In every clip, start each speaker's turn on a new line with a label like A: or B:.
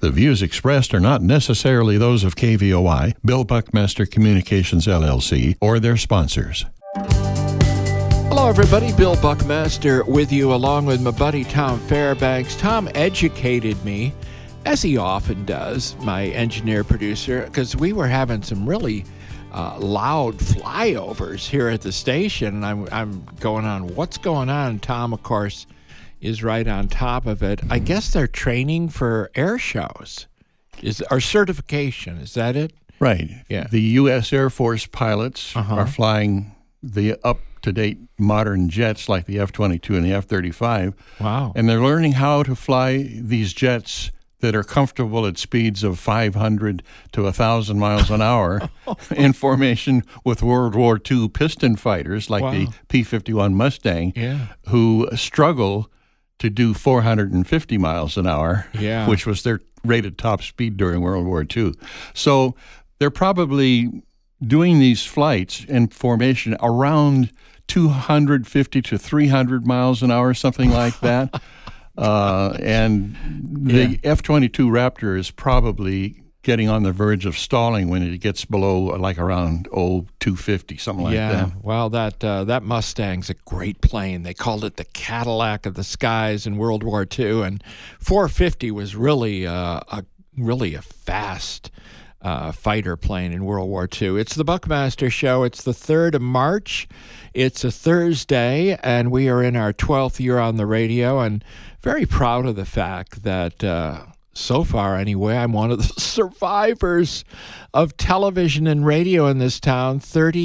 A: The views expressed are not necessarily those of KVOI, Bill Buckmaster Communications LLC, or their sponsors.
B: Hello, everybody. Bill Buckmaster with you, along with my buddy Tom Fairbanks. Tom educated me, as he often does, my engineer-producer, because we were having some really loud flyovers here at the station. And I'm going on, what's going on? Tom, of course, is right on top of it. I guess they're training for air shows, or certification. Is that it?
A: Right.
B: Yeah.
A: The U.S. Air Force pilots are flying the up-to-date modern jets like the F-22 and the F-35.
B: Wow.
A: And they're learning how to fly these jets that are comfortable at speeds of 500 to 1,000 miles an hour in formation with World War II piston fighters like the P-51 Mustang, who struggle to do 450 miles an hour, which was their rated top speed during World War II. So they're probably doing these flights in formation around 250 to 300 miles an hour, something like that. And the F-22 Raptor is probably getting on the verge of stalling when it gets below like around 250, something like that.
B: Well, that Mustang's a great plane. They called it the Cadillac of the skies in World War II, and 450 was really a fast fighter plane in World War II. It's the Buckmaster Show. It's the 3rd of March. It's a Thursday, and we are in our 12th year on the radio, and very proud of the fact that so far, anyway, I'm one of the survivors of television and radio in this town,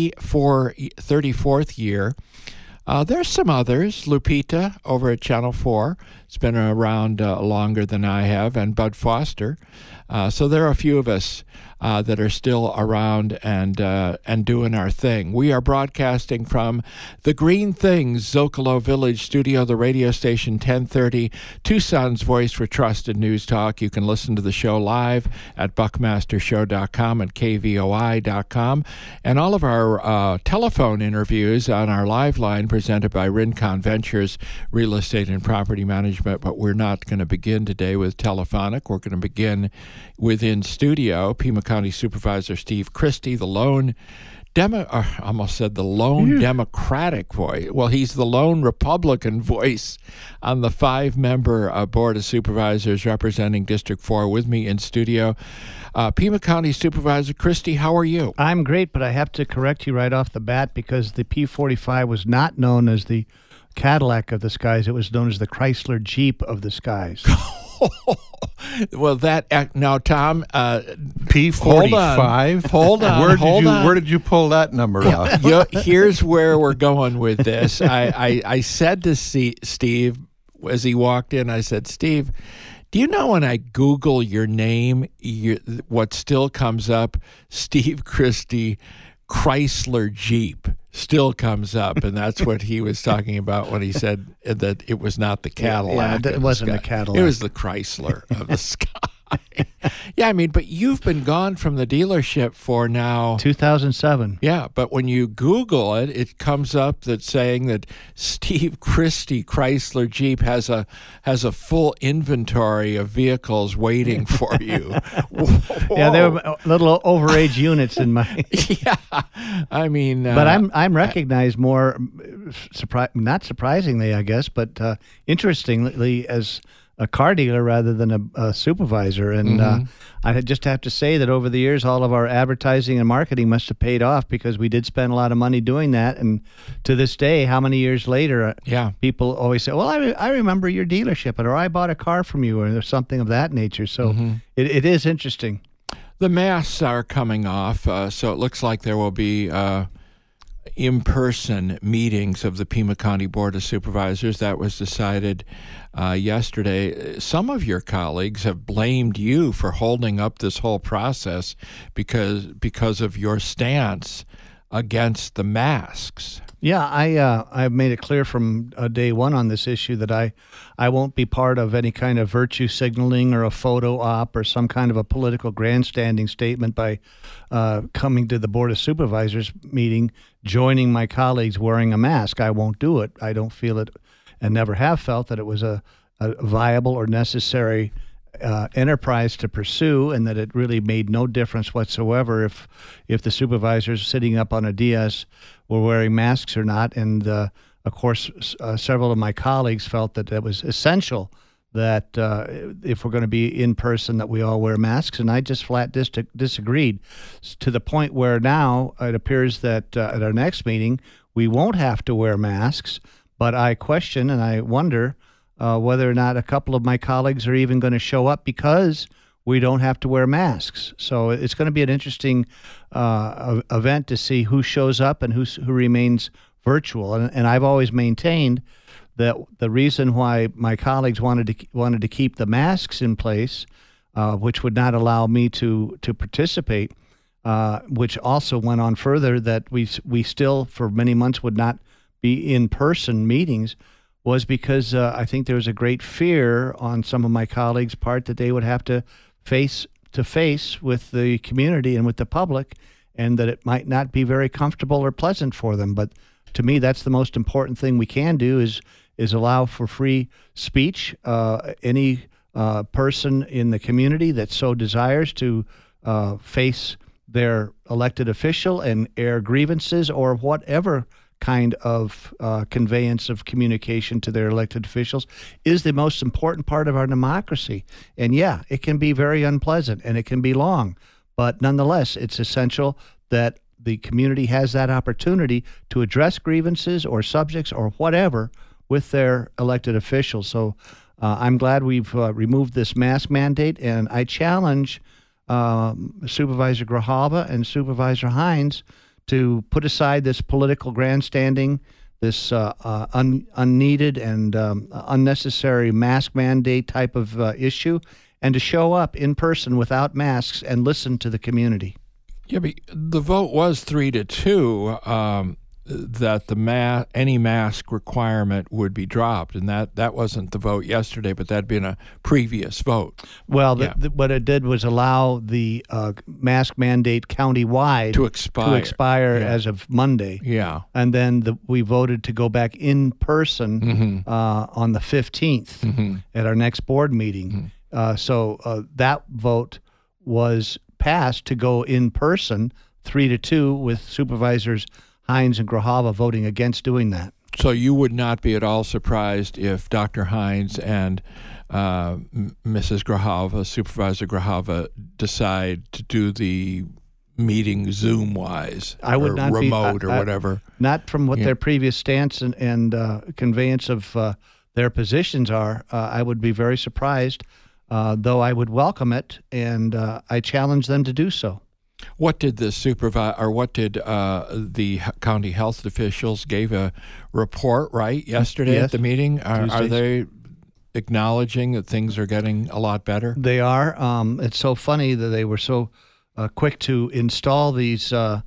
B: 34th year. There's some others. Lupita over at Channel 4. It's been around longer than I have, and Bud Foster. So there are a few of us that are still around and doing our thing. We are broadcasting from the Green Things Zocalo Village studio, the radio station 1030, Tucson's voice for trusted news talk. You can listen to the show live at buckmastershow.com and kvoi.com. And all of our telephone interviews on our live line presented by Rincon Ventures Real Estate and Property Management. But we're not going to begin today with telephonic. We're going to begin within studio. Pima County Supervisor Steve Christie, the lone Democratic voice. Well, he's the lone Republican voice on the 5-member Board of Supervisors representing District 4 with me in studio. Pima County Supervisor Christie, how are you?
C: I'm great, but I have to correct you right off the bat because the P-45 was not known as the Cadillac of the skies. It was known as the Chrysler Jeep of the skies.
B: Well, now, Tom,
A: P-45.
B: Hold on.
A: Where did you pull that number out?
B: Here's where we're going with this. I said to Steve as he walked in, I said, Steve, do you know when I Google your name, what still comes up? Steve Christie, Chrysler Jeep still comes up, and that's what he was talking about when he said that it was not the Cadillac.
C: Yeah, it wasn't the Cadillac.
B: It was the Chrysler of the sky. Yeah, I mean, but you've been gone from the dealership for now
C: 2007.
B: Yeah, but when you Google it, it comes up that saying that Steve Christie Chrysler Jeep has a full inventory of vehicles waiting for you.
C: Yeah, they were little overage units in my.
B: Yeah, I mean,
C: but I'm recognized more, not surprisingly, I guess, but interestingly as a car dealer rather than a supervisor. And I just have to say that over the years, all of our advertising and marketing must have paid off because we did spend a lot of money doing that. And to this day, how many years later, people always say, well, I remember your dealership, or I bought a car from you, or something of that nature. So it is interesting.
B: The masks are coming off, so it looks like there will be in-person meetings of the Pima County Board of Supervisors. That was decided yesterday. Some of your colleagues have blamed you for holding up this whole process because of your stance against the masks.
C: Yeah, I've made it clear from day one on this issue that I won't be part of any kind of virtue signaling or a photo op or some kind of a political grandstanding statement by coming to the Board of Supervisors meeting, joining my colleagues wearing a mask. I won't do it. I don't feel it and never have felt that it was a viable or necessary enterprise to pursue, and that it really made no difference whatsoever if the supervisors sitting up on a dais were wearing masks or not. And of course, several of my colleagues felt that it was essential that if we're going to be in person, that we all wear masks, and I just flat disagreed, to the point where now it appears that at our next meeting we won't have to wear masks. But I question and I wonder whether or not a couple of my colleagues are even going to show up because we don't have to wear masks. So it's going to be an interesting event to see who shows up and who remains virtual. And I've always maintained that the reason why my colleagues wanted to keep the masks in place, which would not allow me to participate, which also went on further that we still for many months would not be in-person meetings, was because I think there was a great fear on some of my colleagues' part that they would have to face with the community and with the public, and that it might not be very comfortable or pleasant for them. But to me, that's the most important thing we can do is allow for free speech. Any person in the community that so desires to face their elected official and air grievances or whatever kind of conveyance of communication to their elected officials is the most important part of our democracy. And yeah, it can be very unpleasant and it can be long, but nonetheless, it's essential that the community has that opportunity to address grievances or subjects or whatever with their elected officials. So I'm glad we've removed this mask mandate, and I challenge Supervisor Grijalva and Supervisor Hines to put aside this political grandstanding, this unneeded and unnecessary mask mandate type of issue, and to show up in person without masks and listen to the community.
B: Yeah, but the vote was 3-2 that any mask requirement would be dropped, and that wasn't the vote yesterday, but that'd been a previous vote.
C: Well, what it did was allow the mask mandate countywide to expire as of Monday.
B: Yeah,
C: and then we voted to go back in person on the 15th at our next board meeting. So that vote was passed to go in person 3-2 with Supervisors Hines and Grijalva voting against doing that.
B: So you would not be at all surprised if Dr. Hines and Mrs. Grijalva, Supervisor Grijalva, decide to do the meeting Zoom-wise,
C: I would not
B: remote or whatever.
C: Not from what their previous stance and conveyance of their positions are. I would be very surprised, though I would welcome it, and I challenge them to do so.
B: What did the the county health officials gave a report yesterday at the meeting? Are they acknowledging that things are getting a lot better?
C: They are. It's so funny that they were so quick to install these just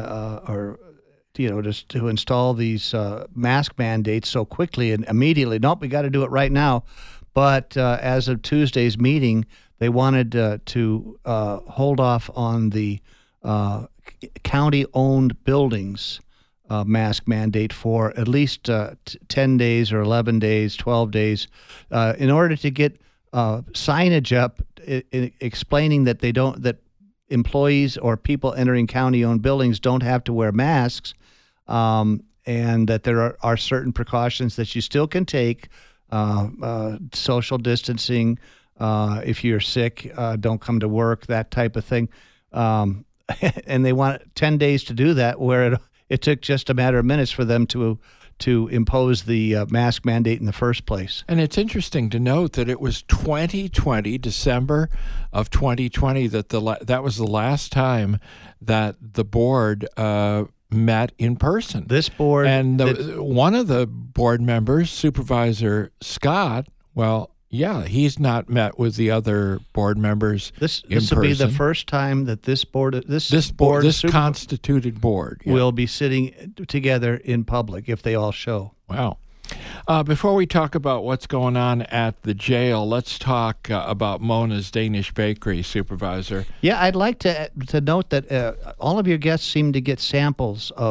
C: to install these mask mandates so quickly and immediately. Nope, we got to do it right now. But as of Tuesday's meeting, they wanted to hold off on the county-owned buildings mask mandate for at least 10 days or 11 days, 12 days, in order to get signage up explaining that that employees or people entering county-owned buildings don't have to wear masks, and that there are certain precautions that you still can take, social distancing. If you're sick, don't come to work, that type of thing. And they want 10 days to do that, where it took just a matter of minutes for them to impose the mask mandate in the first place.
B: And it's interesting to note that it was 2020, December of 2020, that was the last time that the board met in person.
C: This board...
B: And one of the board members, Supervisor Scott, he's not met with the other board members
C: This
B: in
C: will be the
B: person.
C: first time that this
B: constituted board
C: will be sitting together in public if they all show.
B: Wow. Before we talk about what's going on at the jail, let's talk about Mona's Danish Bakery, Supervisor.
C: Yeah, I'd like to note that all of your guests seem to get samples of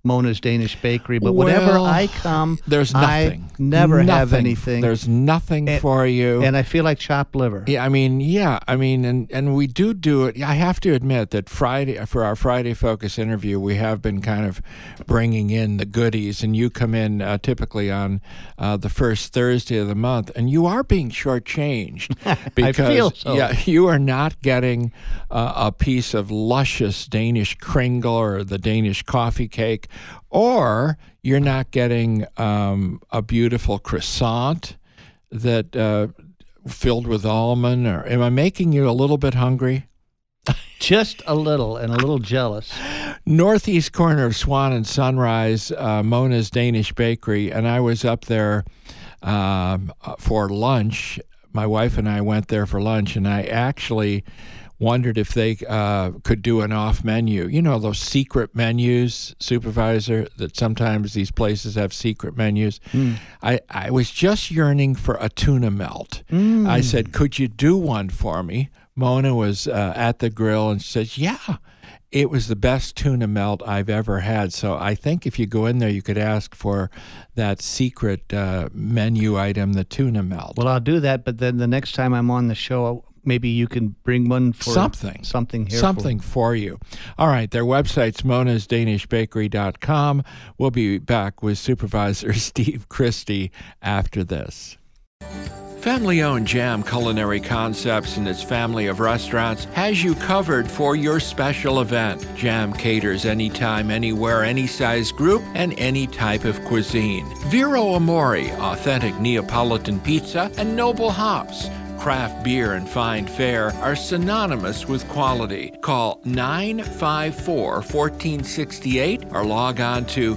C: Mona's Danish Bakery, but whenever I come,
B: there's nothing.
C: I never have anything.
B: There's nothing for you.
C: And I feel like chopped liver.
B: Yeah, and we do it. I have to admit that for our Friday Focus interview, we have been kind of bringing in the goodies, and you come in typically on the first Thursday of the month, and you are being shortchanged because
C: I feel so.
B: You are not getting a piece of luscious Danish kringle or the Danish coffee cake, or you're not getting a beautiful croissant that filled with almond. Or am I making you a little bit hungry?
C: Just a little, and a little jealous.
B: Northeast corner of Swan and Sunrise, Mona's Danish Bakery, and I was up there for lunch. My wife and I went there for lunch, and I actually wondered if they could do an off menu. You know, those secret menus, Supervisor, that sometimes these places have secret menus. I was just yearning for a tuna melt. I said, could you do one for me? Mona was at the grill and she says, yeah. It was the best tuna melt I've ever had. So I think if you go in there, you could ask for that secret menu item, the tuna melt.
C: Well, I'll do that, but then the next time I'm on the show, maybe you can bring one for something here.
B: Something for you. All right, their website's monasdanishbakery.com. We'll be back with Supervisor Steve Christie after this. Family-owned Jam Culinary Concepts and its family of restaurants has you covered for your special event. Jam caters anytime, anywhere, any size group, and any type of cuisine. Vero Amore, authentic Neapolitan pizza, and Noble Hops. Craft beer and fine fare are synonymous with quality. Call 954-1468 or log on to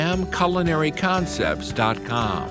B: jamculinaryconcepts.com.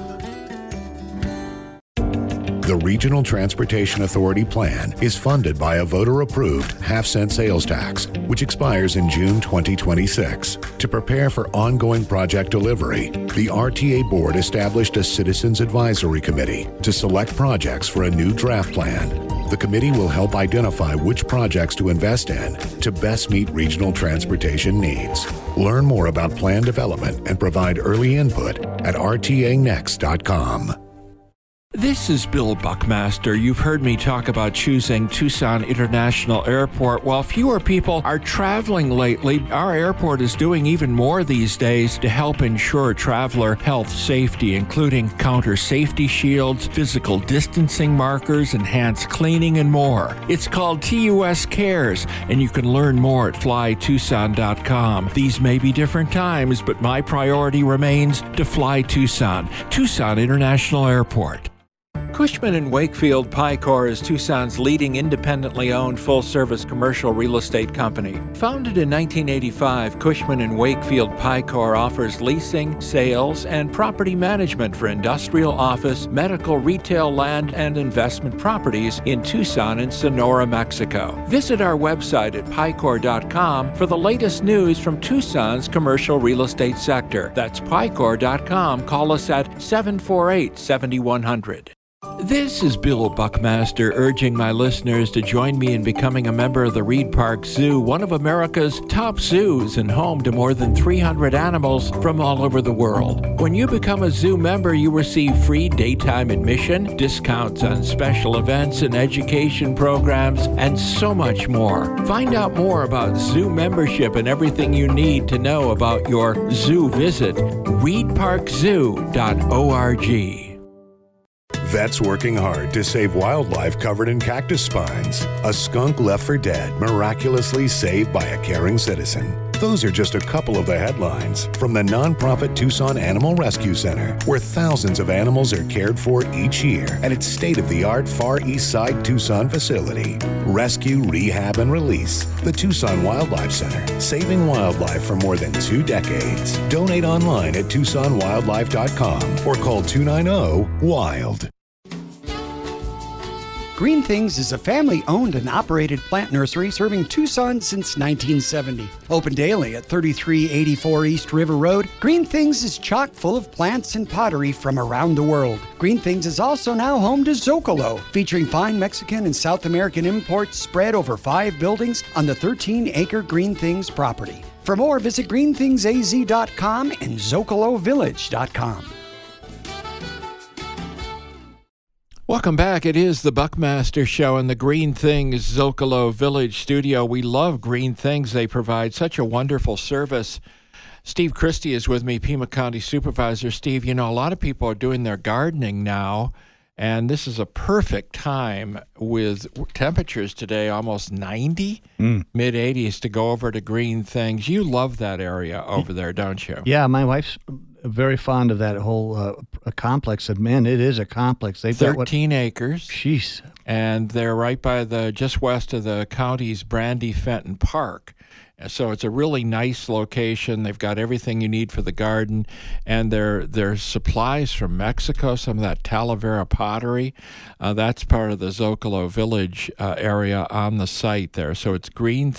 D: The Regional Transportation Authority plan is funded by a voter-approved half-cent sales tax, which expires in June 2026. To prepare for ongoing project delivery, the RTA Board established a Citizens Advisory Committee to select projects for a new draft plan. The committee will help identify which projects to invest in to best meet regional transportation needs. Learn more about plan development and provide early input at rtanext.com.
B: This is Bill Buckmaster. You've heard me talk about choosing Tucson International Airport. While fewer people are traveling lately, our airport is doing even more these days to help ensure traveler health safety, including counter safety shields, physical distancing markers, enhanced cleaning, and more. It's called TUS Cares, and you can learn more at flytucson.com. These may be different times, but my priority remains to fly Tucson. Tucson International Airport. Cushman & Wakefield Picor is Tucson's leading independently owned full-service commercial real estate company. Founded in 1985, Cushman & Wakefield Picor offers leasing, sales, and property management for industrial, office, medical, retail, land, and investment properties in Tucson and Sonora, Mexico. Visit our website at picor.com for the latest news from Tucson's commercial real estate sector. That's picor.com. Call us at 748-7100. This is Bill Buckmaster urging my listeners to join me in becoming a member of the Reed Park Zoo, one of America's top zoos and home to more than 300 animals from all over the world. When you become a zoo member, you receive free daytime admission, discounts on special events and education programs, and so much more. Find out more about zoo membership and everything you need to know about your zoo visit. reedparkzoo.org.
D: Vets working hard to save wildlife covered in cactus spines. A skunk left for dead, miraculously saved by a caring citizen. Those are just a couple of the headlines from the nonprofit Tucson Animal Rescue Center, where thousands of animals are cared for each year at its state-of-the-art Far East Side Tucson facility. Rescue, rehab, and release. The Tucson Wildlife Center, saving wildlife for more than 2 decades. Donate online at TucsonWildlife.com or call 290-WILD.
E: Green Things is a family-owned and operated plant nursery serving Tucson since 1970. Open daily at 3384 East River Road, Green Things is chock full of plants and pottery from around the world. Green Things is also now home to Zocalo, featuring fine Mexican and South American imports spread over 5 buildings on the 13-acre Green Things property. For more, visit greenthingsaz.com and zocolovillage.com.
B: Welcome back. It is the Buckmaster Show in the Green Things Zocalo Village studio. We love Green Things. They provide such a wonderful service. Steve Christie is with me, Pima County Supervisor. Steve, you know, a lot of people are doing their gardening now, and this is a perfect time with temperatures today, almost 90, mid-80s, to go over to Green Things. You love that area over there, don't you?
C: Yeah, my wife's very fond of that whole complex. And man, it is a complex. They've
B: 13 acres.
C: Jeez.
B: And they're right by just west of the county's Brandy Fenton Park. So it's a really nice location. They've got everything you need for the garden, and there's supplies from Mexico, some of that Talavera pottery. That's part of the Zocalo Village area on the site there. So it's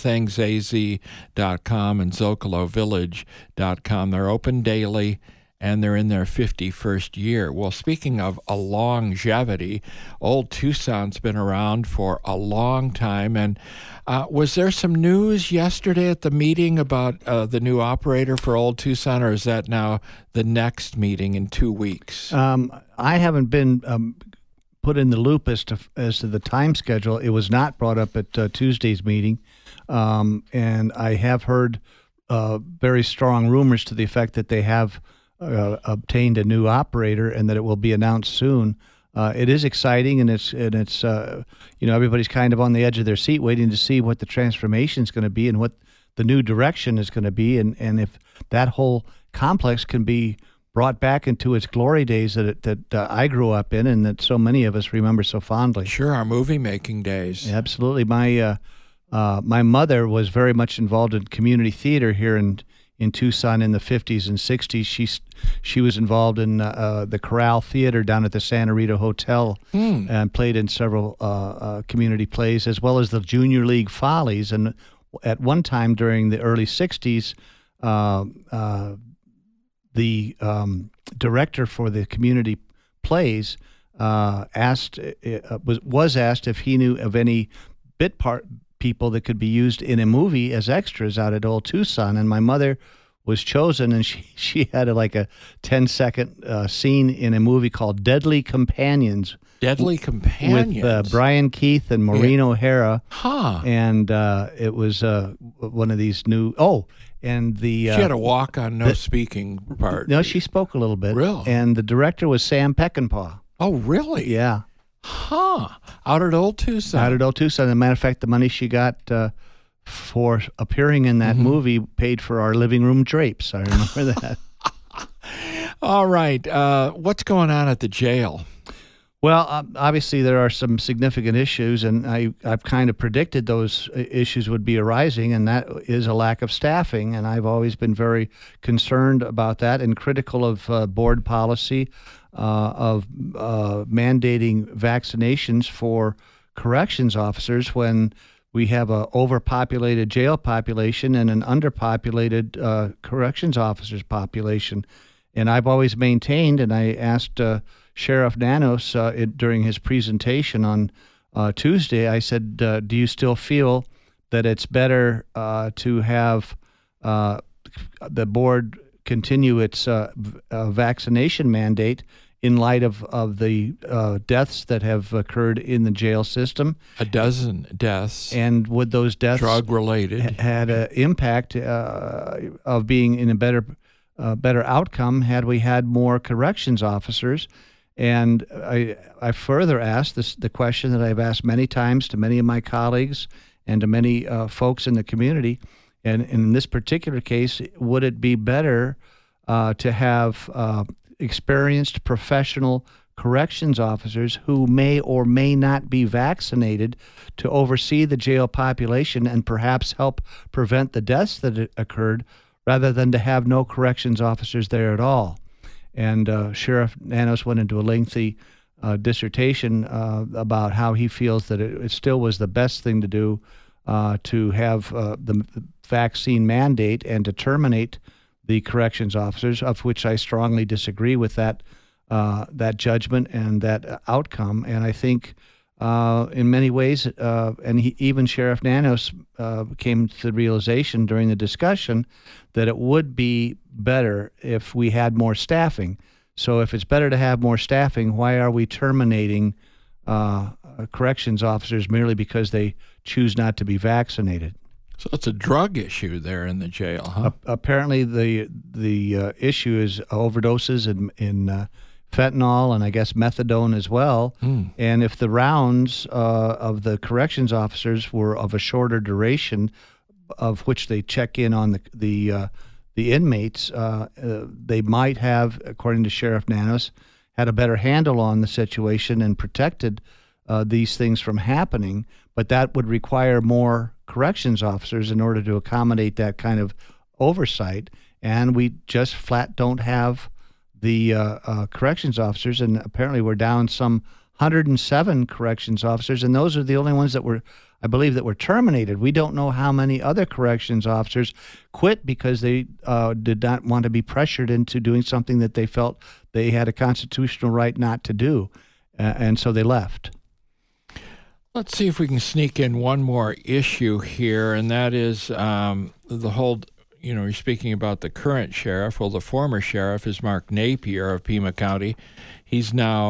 B: greenthingsaz.com and zocalovillage.com. They're open daily, and they're in their 51st year. Well, speaking of a longevity, Old Tucson's been around for a long time. And was there some news yesterday at the meeting about the new operator for Old Tucson, or is that now the next meeting in 2 weeks?
C: I haven't been put in the loop as to the time schedule. It was not brought up at Tuesday's meeting, and I have heard very strong rumors to the effect that they have obtained a new operator and that it will be announced soon. It is exciting, and it's everybody's kind of on the edge of their seat waiting to see what the transformation is going to be and what the new direction is going to be, and if that whole complex can be brought back into its glory days that I grew up in and that so many of us remember so fondly.
B: Sure, our movie-making days.
C: Absolutely. My mother was very much involved in community theater here in Tucson in the 50s and 60s. She was involved in the Corral Theater down at the Santa Rita Hotel and played in several community plays, as well as the Junior League Follies. And at one time during the early 60s, the director for the community plays was asked if he knew of any bit part people that could be used in a movie as extras out at Old Tucson, and my mother was chosen, and she had a 10-second scene in a movie called Deadly Companions.
B: Deadly Companions?
C: With Brian Keith and Maureen O'Hara.
B: Huh.
C: And it was one of these new... and the...
B: she had a walk-on, no speaking part.
C: No, she spoke a little bit.
B: Really?
C: And the director was Sam Peckinpah.
B: Oh, really?
C: Yeah.
B: Huh. Out at Old Tucson.
C: Out at Old Tucson. As a matter of fact, the money she got for appearing in that movie paid for our living room drapes. I remember that.
B: All right. What's going on at the jail?
C: Well, obviously there are some significant issues, and I've kind of predicted those issues would be arising, and that is a lack of staffing. And I've always been very concerned about that and critical of board policy of mandating vaccinations for corrections officers when we have a overpopulated jail population and an underpopulated corrections officers population. And I've always maintained, and I asked Sheriff Nanos during his presentation on Tuesday, I said, do you still feel that it's better to have the board continue its vaccination mandate in light of the deaths that have occurred in the jail system?
B: A dozen deaths.
C: And would those deaths
B: drug-related
C: had an impact of being in a better outcome had we had more corrections officers? And I further asked the question that I've asked many times to many of my colleagues and to many folks in the community. And in this particular case, would it be better to have experienced professional corrections officers who may or may not be vaccinated to oversee the jail population and perhaps help prevent the deaths that occurred, rather than to have no corrections officers there at all? And Sheriff Nanos went into a lengthy dissertation about how he feels that it still was the best thing to do to have the vaccine mandate and to terminate the corrections officers, of which I strongly disagree with that judgment and that outcome. And I think in many ways, and even Sheriff Nanos came to the realization during the discussion that it would be better if we had more staffing. So if it's better to have more staffing, why are we terminating corrections officers merely because they choose not to be vaccinated?
B: So it's a drug issue there in the jail, huh?
C: Apparently, the issue is overdoses in fentanyl and I guess methadone as well. And if the rounds of the corrections officers were of a shorter duration, of which they check in on the inmates, they might have, according to Sheriff Nanos, had a better handle on the situation and protected these things from happening. But that would require more corrections officers in order to accommodate that kind of oversight. And we just flat don't have the corrections officers. And apparently we're down some 107 corrections officers. And those are the only ones that were, I believe, that were terminated. We don't know how many other corrections officers quit because they did not want to be pressured into doing something that they felt they had a constitutional right not to do. And so they left.
B: Let's see if we can sneak in one more issue here, and that is the whole, you're speaking about the current sheriff. Well, the former sheriff is Mark Napier of Pima County. He's now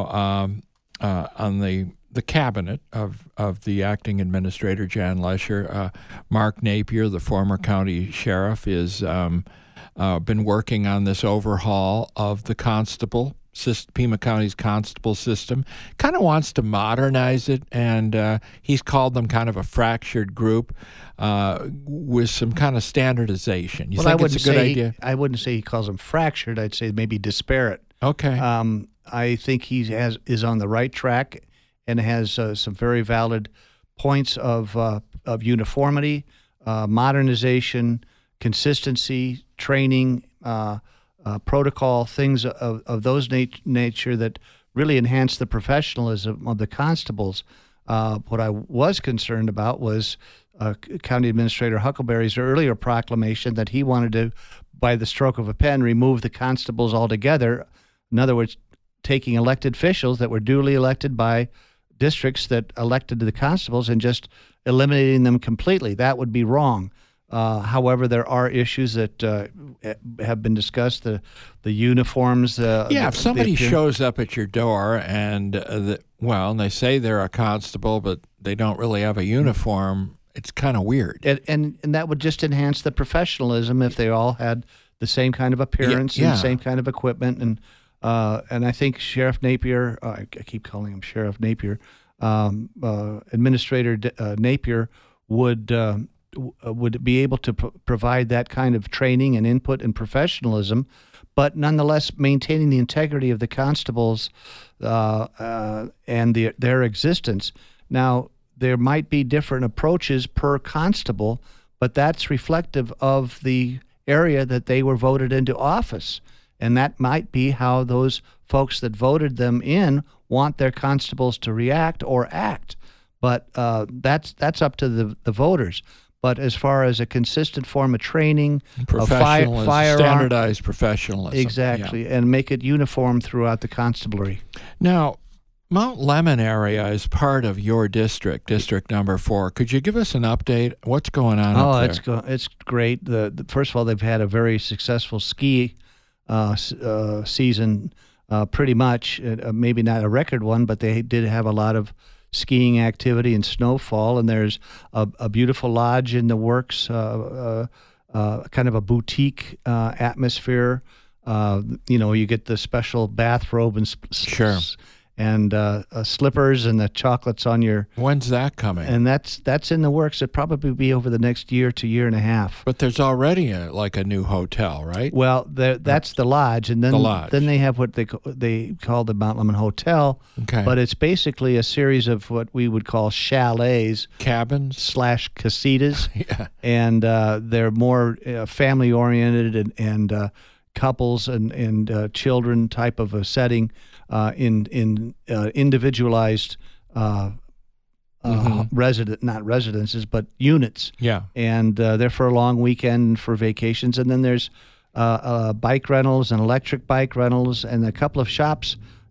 B: on the cabinet of the acting administrator, Jan Lesher. Mark Napier, the former county sheriff, is been working on this overhaul of the constable Pima County's constable system, kind of wants to modernize it, and he's called them kind of a fractured group with some kind of standardization. You think it's a good idea?
C: I wouldn't say he calls them fractured. I'd say maybe disparate.
B: Okay.
C: I think he is on the right track and has some very valid points of uniformity, modernization, consistency, training, protocol, things of those nature that really enhance the professionalism of the constables. What I was concerned about was County Administrator Huckleberry's earlier proclamation that he wanted to, by the stroke of a pen, remove the constables altogether. In other words, taking elected officials that were duly elected by districts that elected the constables and just eliminating them completely. That would be wrong. However, there are issues that have been discussed. The uniforms.
B: If somebody shows up at your door and they say they're a constable, but they don't really have a uniform, it's kind of weird.
C: And that would just enhance the professionalism if they all had the same kind of appearance and same kind of equipment. And I think Sheriff Napier, I keep calling him Sheriff Napier, Administrator Napier would be able to provide that kind of training and input and professionalism, but nonetheless maintaining the integrity of the constables and their existence. Now, there might be different approaches per constable, but that's reflective of the area that they were voted into office. And that might be how those folks that voted them in want their constables to react or act. But that's up to the voters. But as far as a consistent form of training,
B: standardized professionalism.
C: Exactly, and make it uniform throughout the constabulary.
B: Now, Mount Lemmon area is part of your district, District Number 4. Could you give us an update? What's going on up there?
C: It's great. First of all, they've had a very successful ski season, pretty much. Maybe not a record one, but they did have a lot of skiing activity and snowfall, and there's a beautiful lodge in the works, kind of a boutique atmosphere. You get the special bathrobe and slippers and the chocolates on your.
B: When's that coming?
C: And that's in the works. It'll probably be over the next year to year and a half.
B: But there's already a new hotel, right?
C: Well, that's the lodge, and then they have what they call the Mount Lemmon Hotel.
B: Okay.
C: But it's basically a series of what we would call chalets,
B: cabins
C: / casitas, and they're more family oriented and couples and children type of a setting. In individualized not residences, but units.
B: Yeah.
C: And they're for a long weekend for vacations. And then there's bike rentals and electric bike rentals and a couple of shops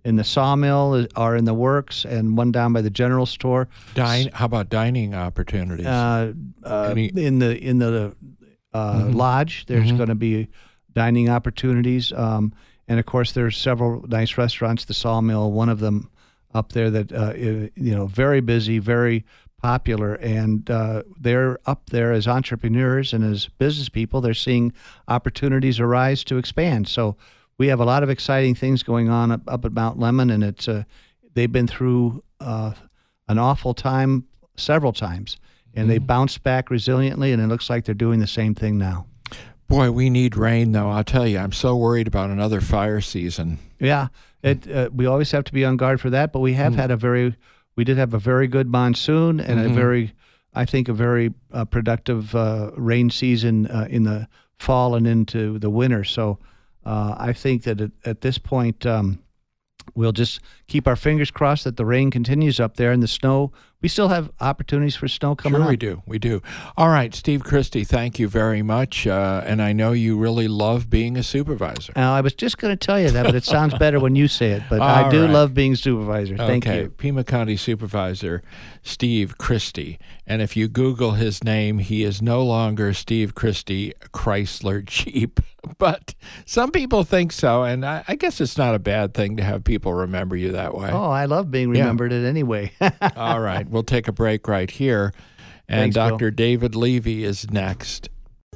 C: in the sawmill are in the works, and one down by the general store.
B: How about dining opportunities?
C: In the lodge, there's going to be dining opportunities, and of course, there's several nice restaurants. The Sawmill, one of them up there that very busy, very popular, and they're up there as entrepreneurs and as business people. They're seeing opportunities arise to expand. So we have a lot of exciting things going on up at Mount Lemmon, and it's they've been through an awful time several times, and they bounced back resiliently, and it looks like they're doing the same thing now.
B: Boy, we need rain, though. I'll tell you, I'm so worried about another fire season.
C: Yeah, we always have to be on guard for that, but we have we did have a very good monsoon and a very productive rain season in the fall and into the winter. So I think that at this point, we'll just keep our fingers crossed that the rain continues up there, and the snow. We still have opportunities for snow coming up.
B: Sure we do. All right, Steve Christy, thank you very much. And I know you really love being a supervisor.
C: I was just going to tell you that, but it sounds better when you say it. But I do love being a supervisor. Thank you.
B: Pima County Supervisor Steve Christy. And if you Google his name, he is no longer Steve Christy Chrysler Jeep. But some people think so, and I guess it's not a bad thing to have people remember you that way.
C: Oh, I love being remembered in any way.
B: All right, we'll take a break right here, and
C: Thanks,
B: Dr.
C: Bill.
B: David Levy is next.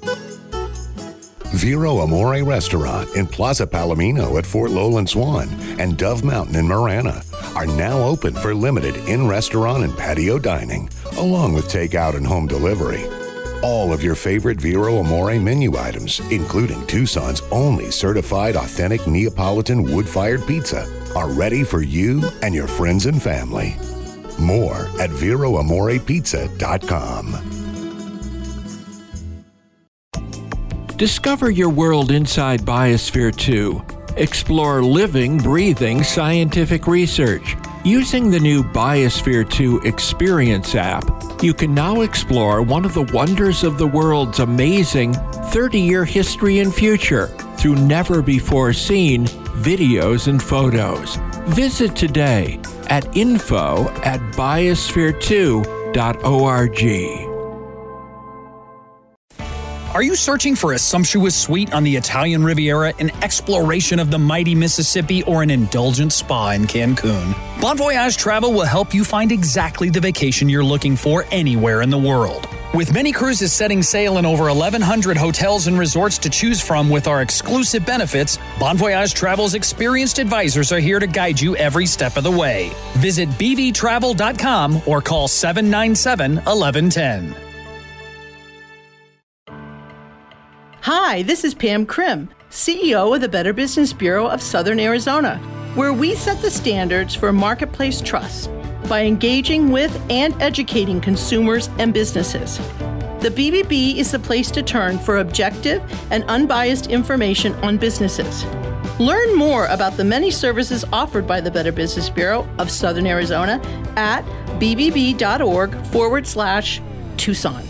D: Vero Amore Restaurant in Plaza Palomino at Fort Lowland Swan and Dove Mountain in Marana are now open for limited in-restaurant and patio dining, along with takeout and home delivery. All of your favorite Vero Amore menu items, including Tucson's only certified authentic Neapolitan wood-fired pizza, are ready for you and your friends and family. More at VeroAmorePizza.com.
B: Discover your world inside Biosphere 2. Explore living, breathing scientific research. Using the new Biosphere 2 Experience app, you can now explore one of the wonders of the world's amazing 30-year history and future through never-before-seen videos and photos. Visit today at info@biosphere2.org.
F: Are you searching for a sumptuous suite on the Italian Riviera, an exploration of the mighty Mississippi, or an indulgent spa in Cancun? Bon Voyage Travel will help you find exactly the vacation you're looking for anywhere in the world. With many cruises setting sail in over 1,100 hotels and resorts to choose from with our exclusive benefits, Bon Voyage Travel's experienced advisors are here to guide you every step of the way. Visit bvtravel.com or call 797-1110.
G: Hi, this is Pam Krim, CEO of the Better Business Bureau of Southern Arizona, where we set the standards for marketplace trust by engaging with and educating consumers and businesses. The BBB is the place to turn for objective and unbiased information on businesses. Learn more about the many services offered by the Better Business Bureau of Southern Arizona at bbb.org/Tucson.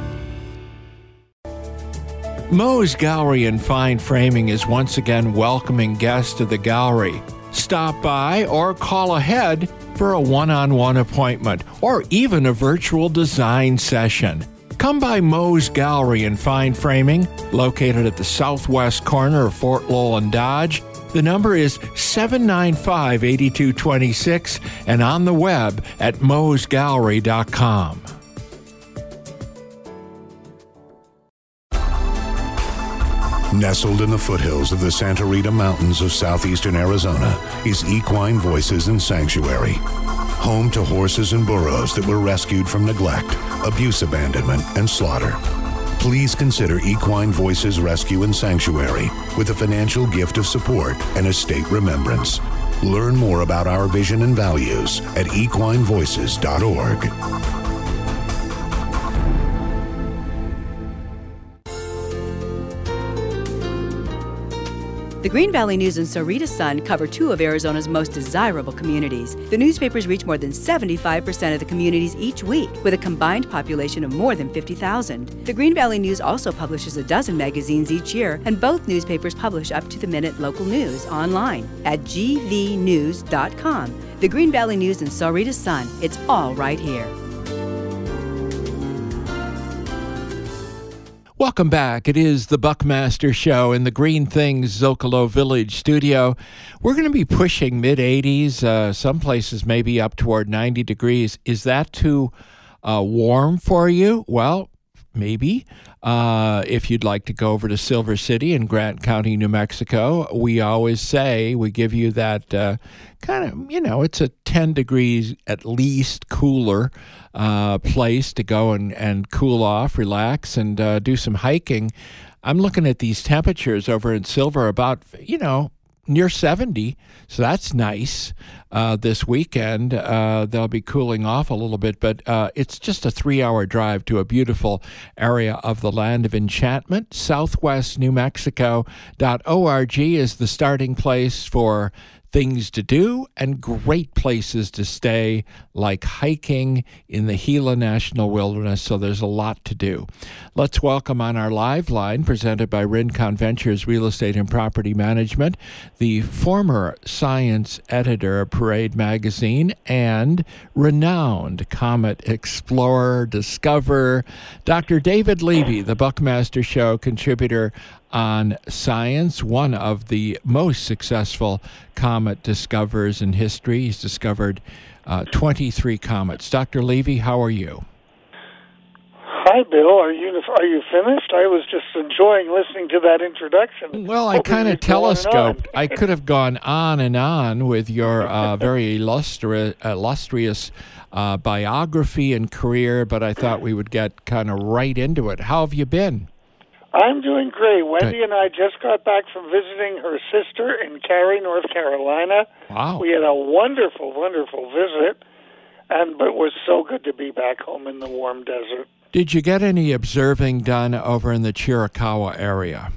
B: Moe's Gallery and Fine Framing is once again welcoming guests to the gallery. Stop by or call ahead for a one-on-one appointment or even a virtual design session. Come by Moe's Gallery and Fine Framing, located at the southwest corner of Fort Lowell Dodge. The number is 795-8226 and on the web at moesgallery.com.
D: Nestled in the foothills of the Santa Rita Mountains of southeastern Arizona is Equine Voices and Sanctuary. Home to horses and burros that were rescued from neglect, abuse, abandonment, and slaughter. Please consider Equine Voices Rescue and Sanctuary with a financial gift of support and estate remembrance. Learn more about our vision and values at equinevoices.org.
H: The Green Valley News and Sarita Sun cover two of Arizona's most desirable communities. The newspapers reach more than 75% of the communities each week, with a combined population of more than 50,000. The Green Valley News also publishes a dozen magazines each year, and both newspapers publish up-to-the-minute local news online at gvnews.com. The Green Valley News and Sarita Sun. It's all right here.
B: Welcome back. It is the Buckmaster Show in the Green Things Zocalo Village studio. We're going to be pushing mid-80s, some places maybe up toward 90 degrees. Is that too warm for you? Well, maybe. If you'd like to go over to Silver City in Grant County, New Mexico, we always say we give you that kind of, it's a 10 degrees at least cooler place to go and cool off, relax, and do some hiking. I'm looking at these temperatures over in Silver about, near 70, so that's nice. This weekend, they'll be cooling off a little bit, but it's just a 3-hour drive to a beautiful area of the Land of Enchantment. SouthwestNewMexico.org is the starting place for things to do and great places to stay, like hiking in the Gila National Wilderness, so there's a lot to do. Let's welcome on our live line, presented by Rincon Ventures Real Estate and Property Management, the former science editor of Parade Magazine and renowned comet explorer, discoverer, Dr. David Levy, the Buckmaster Show contributor on science, one of the most successful comet discoverers in history. He's discovered 23 comets. Dr. Levy, how are you?
I: Hi, Bill. Are you finished? I was just enjoying listening to that introduction.
B: Well, I kind of telescoped. I could have gone on and on with your very illustrious biography and career, but I thought we would get kind of right into it. How have you been?
I: I'm doing great. Wendy and I just got back from visiting her sister in Cary, North Carolina.
B: Wow.
I: We had a wonderful, wonderful visit, but it was so good to be back home in the warm desert.
B: Did you get any observing done over in the Chiricahua area?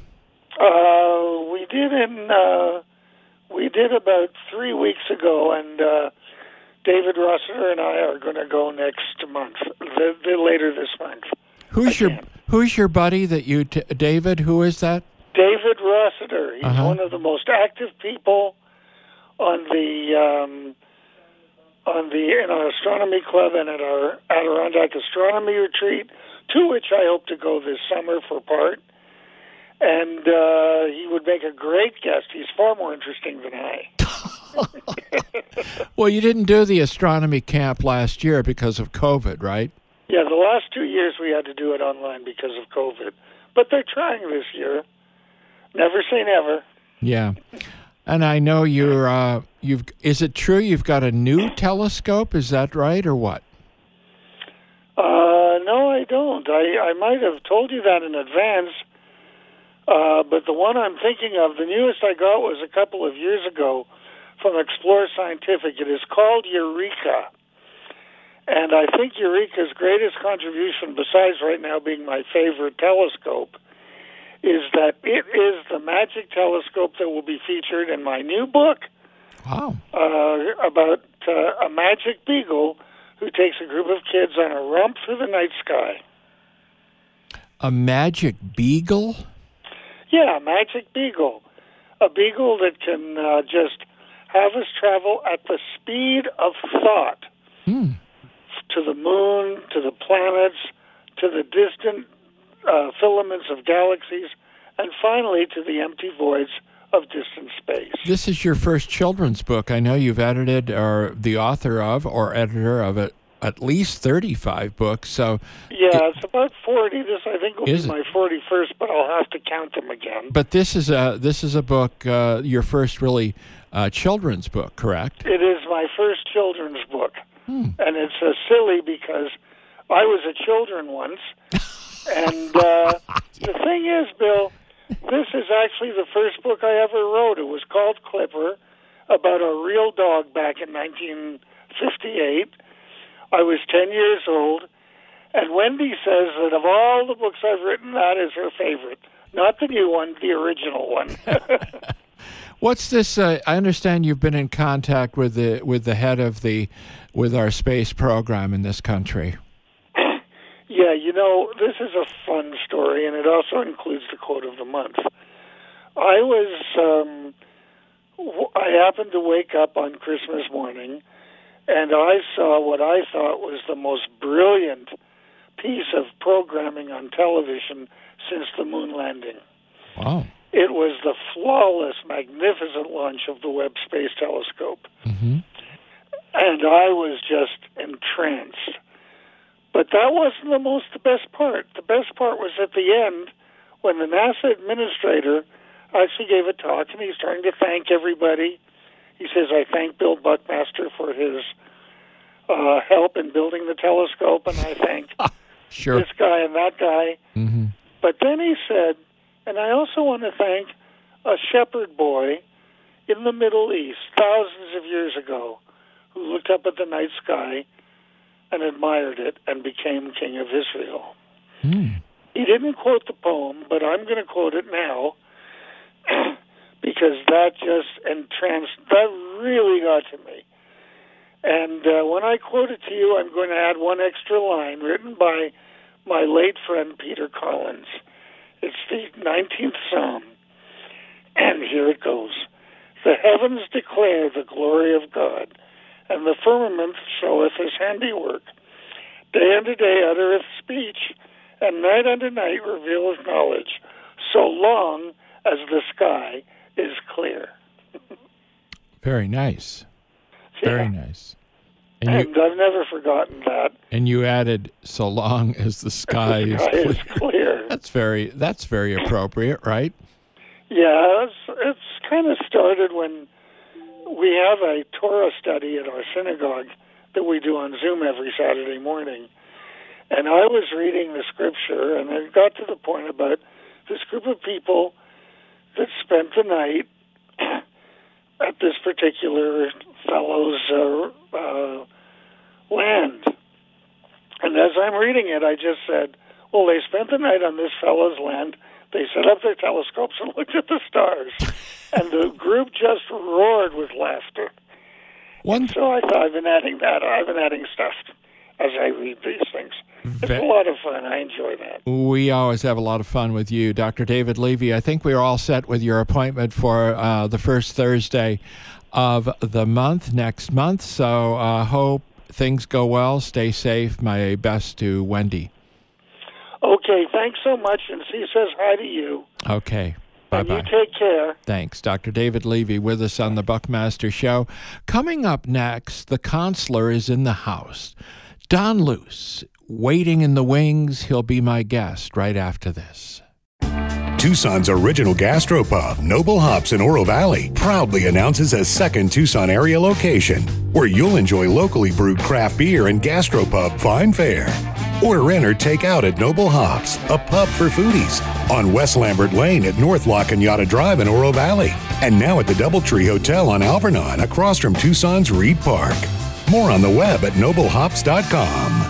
I: We did about 3 weeks ago, and David Rossiter and I are going to go next month, later this month.
B: Who's your buddy that you, David? Who is that?
I: David Rossiter. He's one of the most active people in our astronomy club and at our Adirondack astronomy retreat, to which I hope to go this summer for part. And he would make a great guest. He's far more interesting than I.
B: Well, you didn't do the astronomy camp last year because of COVID, right?
I: Yeah, the last 2 years we had to do it online because of COVID. But they're trying this year. Never say never.
B: Yeah. And I know is it true you've got a new telescope? Is that right, or what?
I: No, I don't. I might have told you that in advance. But the one I'm thinking of, the newest I got was a couple of years ago from Explore Scientific. It is called Eureka. And I think Eureka's greatest contribution, besides right now being my favorite telescope, is that it is the magic telescope that will be featured in my new book.
B: Wow.
I: About a magic beagle who takes a group of kids on a romp through the night sky.
B: A magic beagle?
I: Yeah, a magic beagle. A beagle that can just have us travel at the speed of thought. To the moon, to the planets, to the distant filaments of galaxies, and finally to the empty voids of distant space.
B: This is your first children's book. I know you've edited, or the author of, or editor of it, at least 35 books. So
I: it's about 40. This, I think, will be my 41st, but I'll have to count them again.
B: But this is a book, your first really children's book, correct?
I: It is my first children's book. And it's silly because I was a children once. And the thing is, Bill, this is actually the first book I ever wrote. It was called Clipper, about a real dog back in 1958. I was 10 years old. And Wendy says that of all the books I've written, that is her favorite. Not the new one, the original one.
B: What's this? I understand you've been in contact with the head of with our space program in this country.
I: Yeah, this is a fun story, and it also includes the quote of the month. I happened to wake up on Christmas morning, and I saw what I thought was the most brilliant piece of programming on television since the moon landing.
B: Wow.
I: It was the flawless, magnificent launch of the Webb Space Telescope.
B: Mm-hmm. And
I: I was just entranced. But that wasn't the best part. The best part was at the end when the NASA administrator actually gave a talk, and he's trying to thank everybody. He says, I thank Bill Buckmaster for his help in building the telescope, and I thank this guy and that guy.
B: Mm-hmm.
I: But then he said, and I also want to thank a shepherd boy in the Middle East thousands of years ago who looked up at the night sky and admired it and became king of Israel.
B: Mm.
I: He didn't quote the poem, but I'm going to quote it now because that really got to me. And when I quote it to you, I'm going to add one extra line written by my late friend Peter Collins. It's the 19th Psalm, and here it goes. The heavens declare the glory of God, and the firmament showeth his handiwork. Day unto day uttereth speech, and night unto night revealeth knowledge, so long as the sky is clear.
B: Very nice.
I: Yeah.
B: Very nice.
I: And I've never forgotten that.
B: And you added, so long as the sky is clear. That's very appropriate, right?
I: Yeah, it's kind of started when we have a Torah study at our synagogue that we do on Zoom every Saturday morning. And I was reading the scripture, and it got to the point about this group of people that spent the night at this particular fellow's land. And as I'm reading it, I just said, well, they spent the night on this fellow's land. They set up their telescopes and looked at the stars. And the group just roared with laughter. So I thought I've been adding that. I've been adding stuff as I read these things. It's a lot of fun. I enjoy that.
B: We always have a lot of fun with you, Dr. David Levy. I think we're all set with your appointment for the first Thursday of the month, next month. So hope things go well. Stay safe. My best to Wendy.
I: Okay, thanks so much, and she says hi to you.
B: Okay, bye-bye.
I: And you take care.
B: Thanks. Dr. David Levy with us on the Buckmaster Show. Coming up next, the consular is in the house. Don Luce, waiting in the wings. He'll be my guest right after this.
D: Tucson's original gastropub, Noble Hops in Oro Valley, proudly announces a second Tucson area location where you'll enjoy locally brewed craft beer and gastropub fine fare. Order in or take out at Noble Hops, a pub for foodies, on West Lambert Lane at North La Cañada Drive in Oro Valley, and now at the Doubletree Hotel on Alvernon across from Tucson's Reed Park. More on the web at noblehops.com.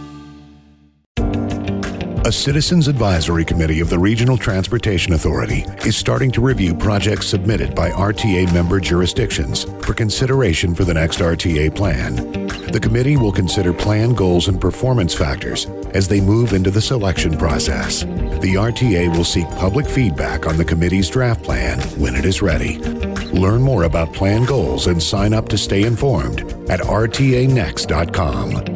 D: A Citizens Advisory Committee of the Regional Transportation Authority is starting to review projects submitted by RTA member jurisdictions for consideration for the next RTA plan. The committee will consider plan goals and performance factors as they move into the selection process. The RTA will seek public feedback on the committee's draft plan when it is ready. Learn more about plan goals and sign up to stay informed at rtanext.com.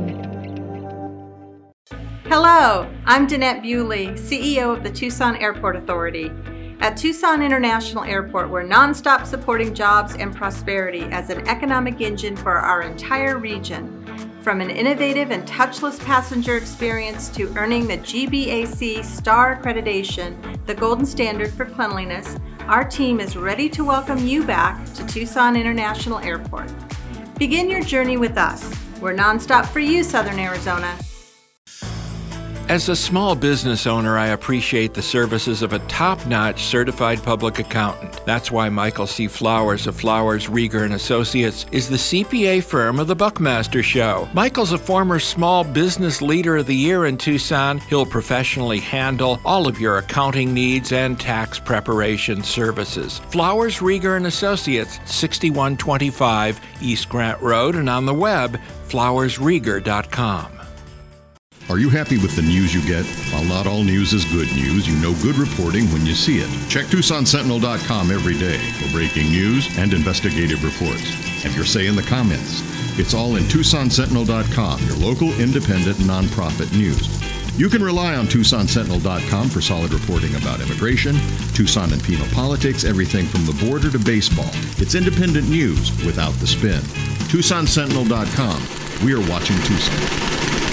J: Hello, I'm Danette Bewley, CEO of the Tucson Airport Authority. At Tucson International Airport, we're nonstop supporting jobs and prosperity as an economic engine for our entire region. From an innovative and touchless passenger experience to earning the GBAC Star Accreditation, the golden standard for cleanliness, our team is ready to welcome you back to Tucson International Airport. Begin your journey with us. We're nonstop for you, Southern Arizona.
B: As a small business owner, I appreciate the services of a top-notch certified public accountant. That's why Michael C. Flowers of Flowers, Rieger & Associates is the CPA firm of the Buckmaster Show. Michael's a former Small Business Leader of the Year in Tucson. He'll professionally handle all of your accounting needs and tax preparation services. Flowers, Rieger & Associates, 6125 East Grant Road, and on the web, flowersrieger.com.
K: Are you happy with the news you get? While not all news is good news, you know good reporting when you see it. Check TucsonSentinel.com every day for breaking news and investigative reports. Have your say in the comments. It's all in TucsonSentinel.com, your local independent nonprofit news. You can rely on TucsonSentinel.com for solid reporting about immigration, Tucson and Pima politics, everything from the border to baseball. It's independent news without the spin. TucsonSentinel.com. We are watching Tucson.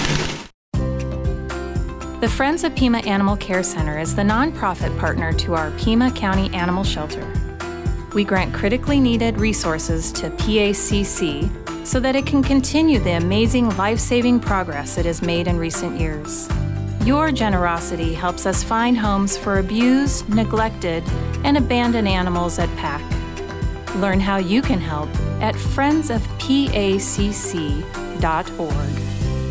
L: The Friends of Pima Animal Care Center is the nonprofit partner to our Pima County Animal Shelter. We grant critically needed resources to PACC so that it can continue the amazing life-saving progress it has made in recent years. Your generosity helps us find homes for abused, neglected, and abandoned animals at PAC. Learn how you can help at friendsofpacc.org.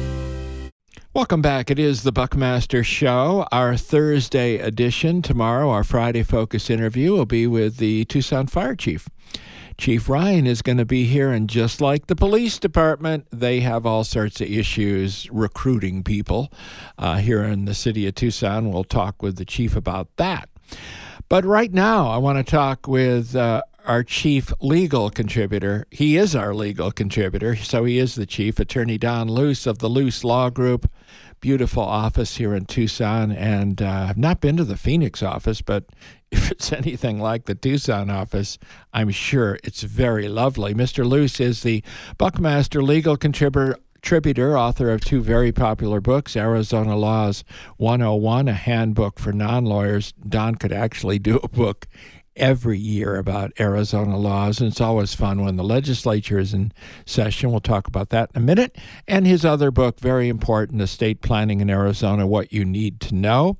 B: Welcome back. It is the Buckmaster Show, our Thursday edition. Tomorrow, our Friday Focus interview will be with the Tucson Fire Chief. Chief Ryan is going to be here, and just like the police department, they have all sorts of issues recruiting people here in the city of Tucson. We'll talk with the chief about that. But right now, I want to talk with our chief legal contributor. He is our legal contributor, so he is the chief, Attorney Don Luce of the Luce Law Group. Beautiful office here in Tucson, and I've not been to the Phoenix office, but if it's anything like the Tucson office, I'm sure it's very lovely. Mr. Luce is the Buckmaster legal contributor, author of two very popular books, Arizona Laws 101, a handbook for non-lawyers. Don could actually do a book every year about Arizona laws, and it's always fun when the legislature is in session. We'll talk about that in a minute. And his other book, very important, Estate Planning in Arizona, What You Need to Know.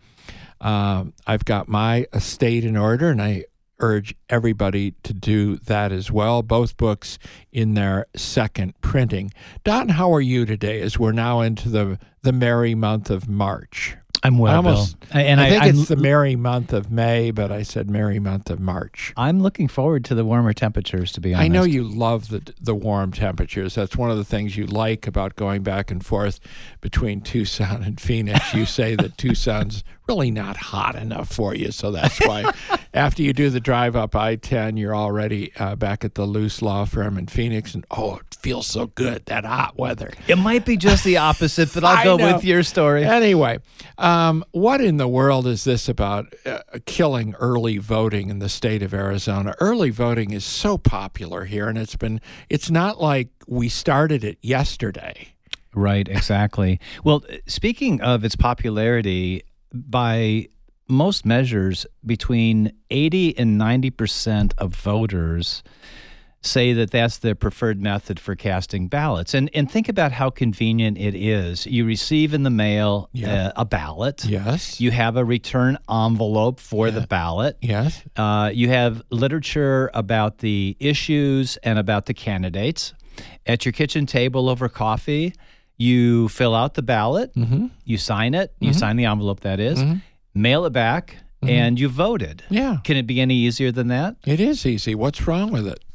B: I've got my estate in order, and I urge everybody to do that as well. Both books in their second printing. Don, how are you today as we're now into the merry month of March?
M: I'm well, Bill.
B: And I think it's the merry month of May, but I said merry month of March.
M: I'm looking forward to the warmer temperatures, to be honest.
B: I know you love the warm temperatures. That's one of the things you like about going back and forth between Tucson and Phoenix. You say that Tucson's really not hot enough for you, so that's why after you do the drive up I-10, you're already back at the Luce Law Firm in Phoenix, and it feels so good, that hot weather.
M: It might be just the opposite, but I'll go with your story.
B: Anyway, what in the world is this about killing early voting in the state of Arizona? Early voting is so popular here, and it's not like we started it yesterday.
M: Right, exactly. Well, speaking of its popularity, by most measures, between 80 and 90% of voters say that that's their preferred method for casting ballots. And think about how convenient it is. You receive in the mail a ballot.
B: Yes.
M: You have a return envelope for the ballot.
B: Yes.
M: You have literature about the issues and about the candidates. At your kitchen table over coffee, you fill out the ballot, you sign it, you sign the envelope, that is, mail it back, and you voted.
B: Yeah.
M: Can it be any easier than that?
B: It is easy. What's wrong with it?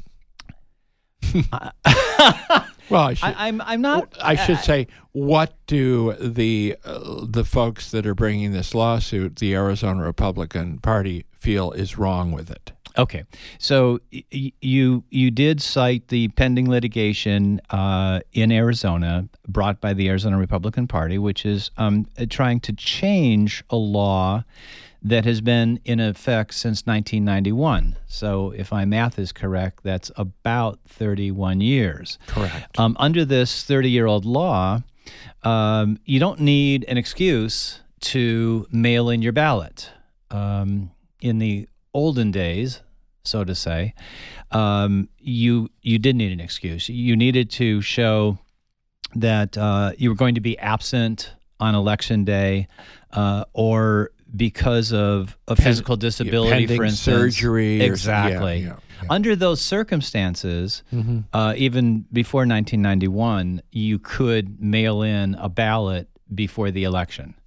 B: Well,
M: I'm not.
B: I should say, what do the folks that are bringing this lawsuit, the Arizona Republican Party, feel is wrong with it?
M: Okay, so you did cite the pending litigation in Arizona brought by the Arizona Republican Party, which is trying to change a law that has been in effect since 1991. So if my math is correct, that's about 31 years.
B: Correct.
M: Under this 30-year-old law, you don't need an excuse to mail in your ballot. In the olden days, so to say, you did need an excuse. You needed to show that you were going to be absent on election day, or because of a physical disability, for instance,
B: surgery,
M: exactly. Under those circumstances, even before 1991, you could mail in a ballot before the election.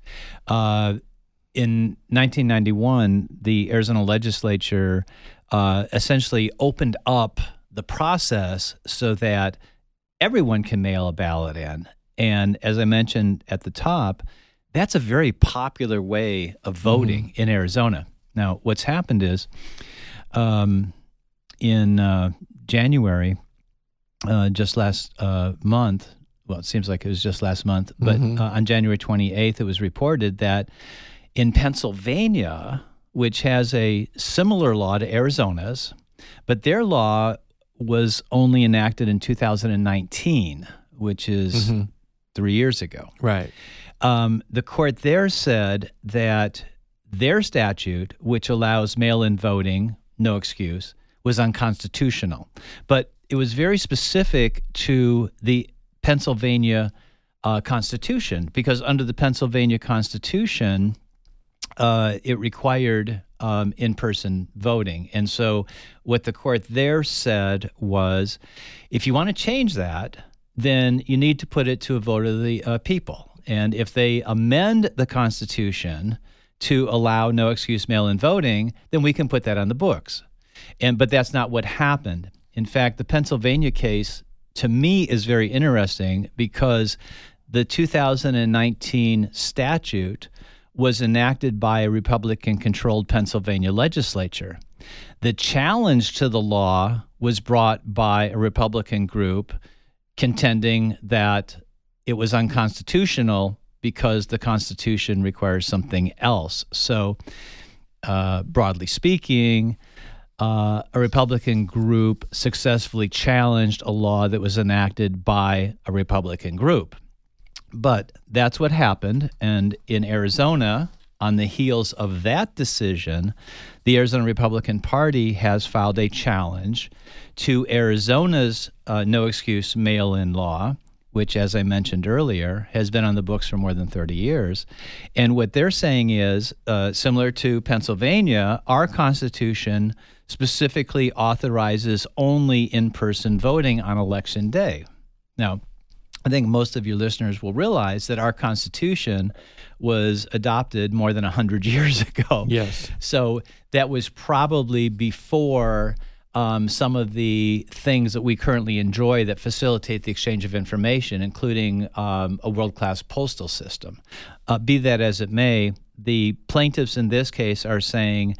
M: In 1991, the Arizona legislature essentially opened up the process so that everyone can mail a ballot in. And as I mentioned at the top, that's a very popular way of voting in Arizona. Now, what's happened is in January, just last month, well, it seems like it was just last month, but on January 28th, it was reported that in Pennsylvania, which has a similar law to Arizona's, but their law was only enacted in 2019, which is 3 years ago.
B: Right.
M: The court there said that their statute, which allows mail-in voting, no excuse, was unconstitutional. But it was very specific to the Pennsylvania Constitution, because under the Pennsylvania Constitution, it required in-person voting. And so what the court there said was, if you want to change that, then you need to put it to a vote of the people. And if they amend the Constitution to allow no excuse mail-in voting, then we can put that on the books. But that's not what happened. In fact, the Pennsylvania case, to me, is very interesting because the 2019 statute was enacted by a Republican-controlled Pennsylvania legislature. The challenge to the law was brought by a Republican group contending that it was unconstitutional because the Constitution requires something else. So, broadly speaking, a Republican group successfully challenged a law that was enacted by a Republican group. But that's what happened. And in Arizona, on the heels of that decision, the Arizona Republican Party has filed a challenge to Arizona's no excuse mail-in law, which, as I mentioned earlier, has been on the books for more than 30 years. And what they're saying is, similar to Pennsylvania, our Constitution specifically authorizes only in-person voting on Election Day. Now, I think most of your listeners will realize that our Constitution was adopted more than 100 years ago.
B: Yes. So
M: that was probably before some of the things that we currently enjoy that facilitate the exchange of information, including a world-class postal system. Be that as it may, the plaintiffs in this case are saying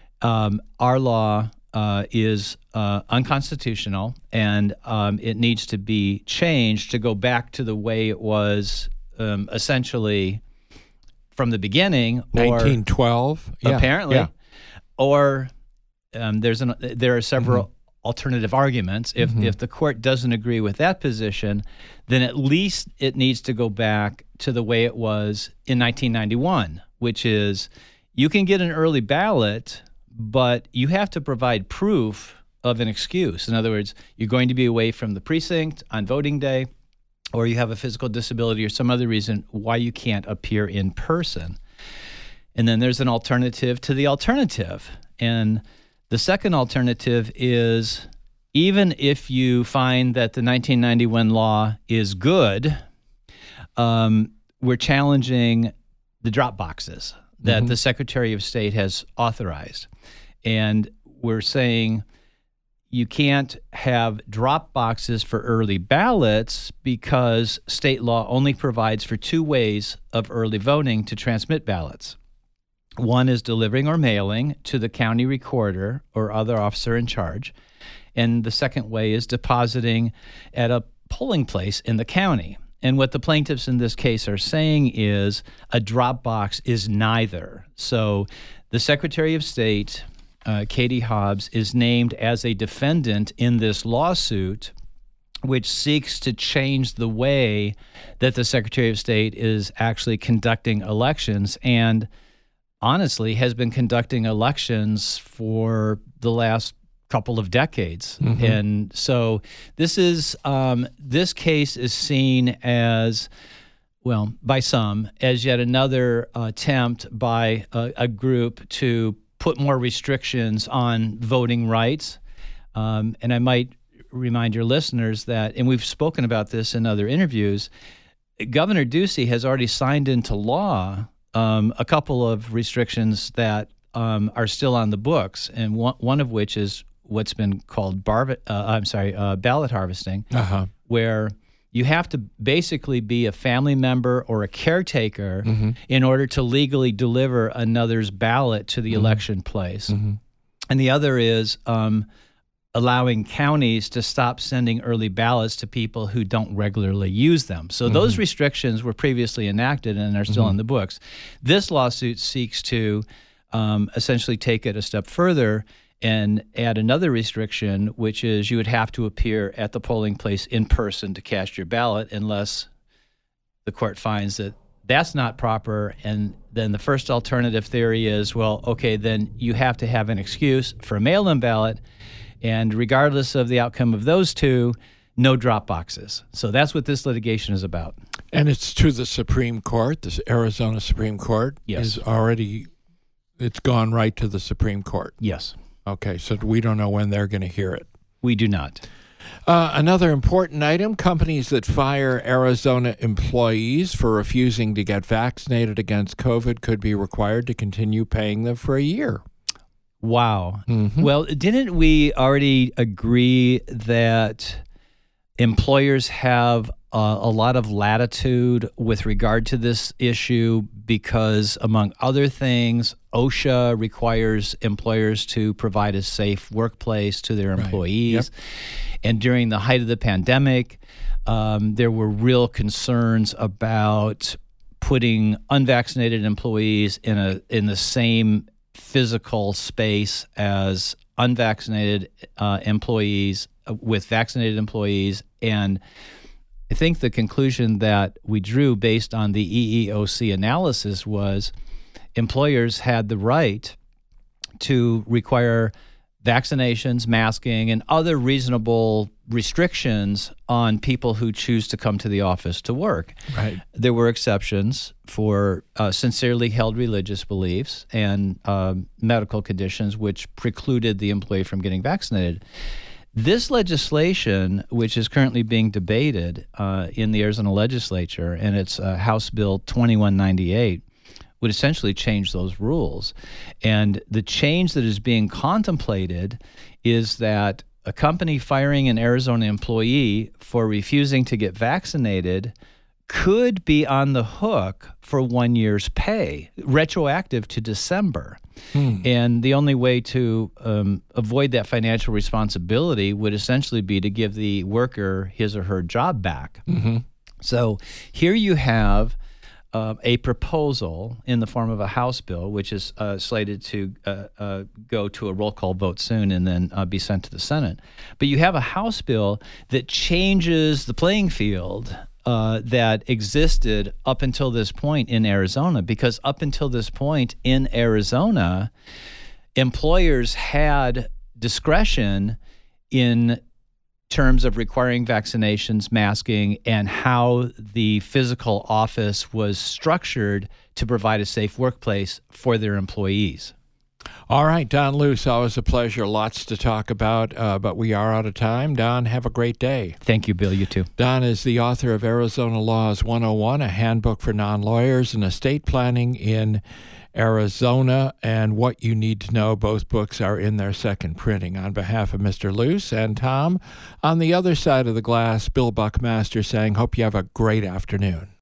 M: our law is unconstitutional, and it needs to be changed to go back to the way it was essentially from the beginning.
B: 1912,
M: apparently. Yeah. Or there are several alternative arguments. If the court doesn't agree with that position, then at least it needs to go back to the way it was in 1991, which is you can get an early ballot, but you have to provide proof of an excuse. In other words, you're going to be away from the precinct on voting day, or you have a physical disability or some other reason why you can't appear in person. And then there's an alternative to the alternative. And the second alternative is, even if you find that the 1991 law is good, we're challenging the drop boxes that the Secretary of State has authorized. And we're saying you can't have drop boxes for early ballots because state law only provides for two ways of early voting to transmit ballots. One is delivering or mailing to the county recorder or other officer in charge. And the second way is depositing at a polling place in the county. And what the plaintiffs in this case are saying is a drop box is neither. So the Secretary of State, Katie Hobbs, is named as a defendant in this lawsuit, which seeks to change the way that the Secretary of State is actually conducting elections, and honestly has been conducting elections for the last couple of decades. And so this case is seen as by some, as yet another attempt by a group to put more restrictions on voting rights. And I might remind your listeners that, and we've spoken about this in other interviews, Governor Ducey has already signed into law a couple of restrictions that are still on the books, and one of which is what's been called ballot harvesting, where you have to basically be a family member or a caretaker in order to legally deliver another's ballot to the election place. And the other is allowing counties to stop sending early ballots to people who don't regularly use them. So those restrictions were previously enacted and are still on the books. This lawsuit seeks to essentially take it a step further and add another restriction, which is you would have to appear at the polling place in person to cast your ballot unless the court finds that that's not proper. And then the first alternative theory is, well, okay, then you have to have an excuse for a mail-in ballot. And regardless of the outcome of those two, no drop boxes. So that's what this litigation is about.
B: And it's to the Supreme Court. The Arizona Supreme Court is already, it's gone right to the Supreme Court.
M: Yes.
B: Okay, so we don't know when they're going to hear it.
M: We do not.
B: Another important item, companies that fire Arizona employees for refusing to get vaccinated against COVID could be required to continue paying them for a year.
M: Wow. Well, didn't we already agree that employers have a lot of latitude with regard to this issue because, among other things, OSHA requires employers to provide a safe workplace to their employees. And during the height of the pandemic, there were real concerns about putting unvaccinated employees in the same physical space as unvaccinated employees with vaccinated employees. And I think the conclusion that we drew based on the EEOC analysis was employers had the right to require vaccinations, masking, and other reasonable restrictions on people who choose to come to the office to work.
B: Right.
M: There were exceptions for sincerely held religious beliefs and medical conditions which precluded the employee from getting vaccinated. This legislation, which is currently being debated in the Arizona legislature, and it's House Bill 2198, would essentially change those rules. And the change that is being contemplated is that a company firing an Arizona employee for refusing to get vaccinated could be on the hook for 1 year's pay, retroactive to December. And the only way to avoid that financial responsibility would essentially be to give the worker his or her job back. So here you have a proposal in the form of a House bill, which is slated to go to a roll call vote soon and then be sent to the Senate. But you have a House bill that changes the playing field that existed up until this point in Arizona, because up until this point in Arizona, employers had discretion in terms of requiring vaccinations, masking, and how the physical office was structured to provide a safe workplace for their employees.
B: All right, Don Luce, always a pleasure. Lots to talk about, but we are out of time. Don, have a great day.
M: Thank you, Bill. You too.
B: Don is the author of Arizona Laws 101, a handbook for non-lawyers and estate planning in Arizona, and What You Need to Know. Both books are in their second printing. On behalf of Mr. Luce and Tom, on the other side of the glass, Bill Buckmaster saying, hope you have a great afternoon.